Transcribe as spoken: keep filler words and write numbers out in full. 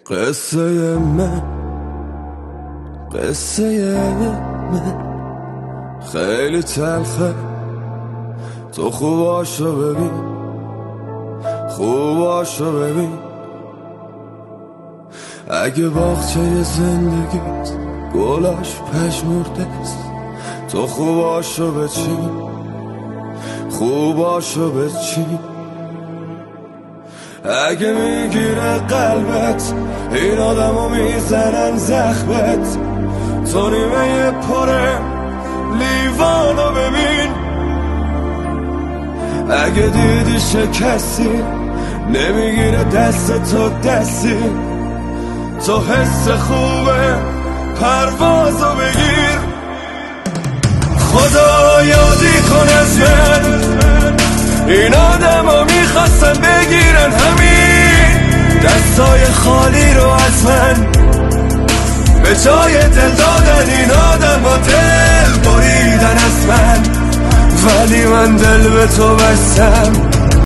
قصه من قصه من خیلی تلخه، تو خوباشو ببین، خوباشو ببین. اگه باغچه زندگیت گلاش پژمرده است، تو خوباشو بچین، خوباشو بچین. اگه میگیره قلبت این آدمو میزنن زخمت، تو نیمه پره لیوانو ببین. اگه دیدی شکستی نمیگیره دست تو دستی، تو حس خوبه پروازو بگیر. خدا یادی کن از من، این آدم ها میخواستن بگیرن همین دستای خالی رو از من، به جای دل دادن این آدم ها دل بریدن از من. ولی من دل به تو بستم،